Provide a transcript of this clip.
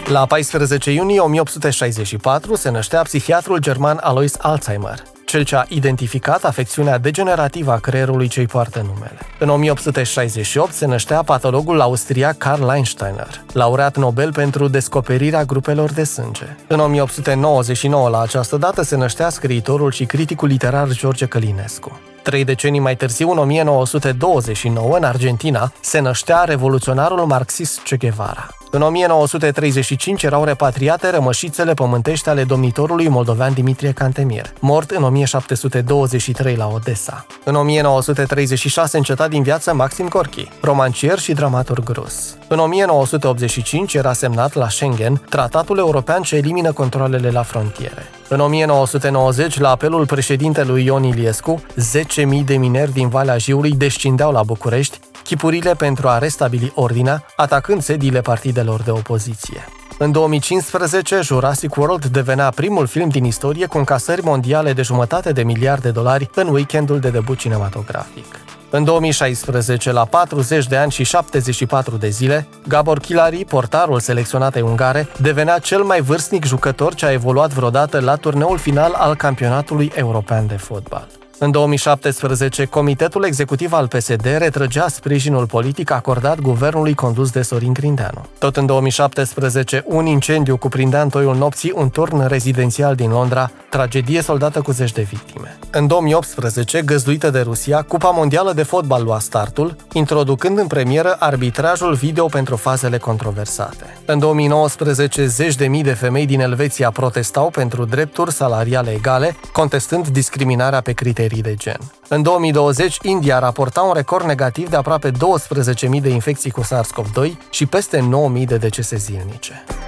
La 14 iunie 1864 se năștea psihiatrul german Alois Alzheimer, cel ce a identificat afecțiunea degenerativă a creierului ce-i poartă numele. În 1868 se năștea patologul austriac Karl Landsteiner, laureat Nobel pentru descoperirea grupelor de sânge. În 1899, la această dată, se năștea scriitorul și criticul literar George Călinescu. 3 decenii mai târziu, în 1929, în Argentina, se năștea revoluționarul marxist Che Guevara. În 1935 erau repatriate rămășițele pământești ale domnitorului moldovean Dimitrie Cantemir, mort în 1723 la Odessa. În 1936 înceta din viață Maxim Gorki, romancier și dramaturg rus. În 1985 era semnat la Schengen tratatul european ce elimină controalele la frontiere. În 1990, la apelul președintelui Ion Iliescu, 10.000 de mineri din Valea Jiului descindeau la București, chipurile pentru a restabili ordinea, atacând sediile partidelor de opoziție. În 2015, Jurassic World devenea primul film din istorie cu încasări mondiale de $500 miliarde în weekendul de debut cinematografic. În 2016, la 40 de ani și 74 de zile, Gabor Kilari, portarul selecționatei ungare, devenea cel mai vârstnic jucător ce a evoluat vreodată la turneul final al campionatului european de fotbal. În 2017, Comitetul Executiv al PSD retrăgea sprijinul politic acordat guvernului condus de Sorin Grindeanu. Tot în 2017, un incendiu cuprindea în toiul nopții un turn rezidențial din Londra, tragedie soldată cu zeci de victime. În 2018, găzduită de Rusia, Cupa Mondială de Fotbal lua startul, introducând în premieră arbitrajul video pentru fazele controversate. În 2019, zeci de mii de femei din Elveția protestau pentru drepturi salariale egale, contestând discriminarea pe criterii de gen. În 2020, India raporta un record negativ de aproape 12.000 de infecții cu SARS-CoV-2 și peste 9.000 de decese zilnice.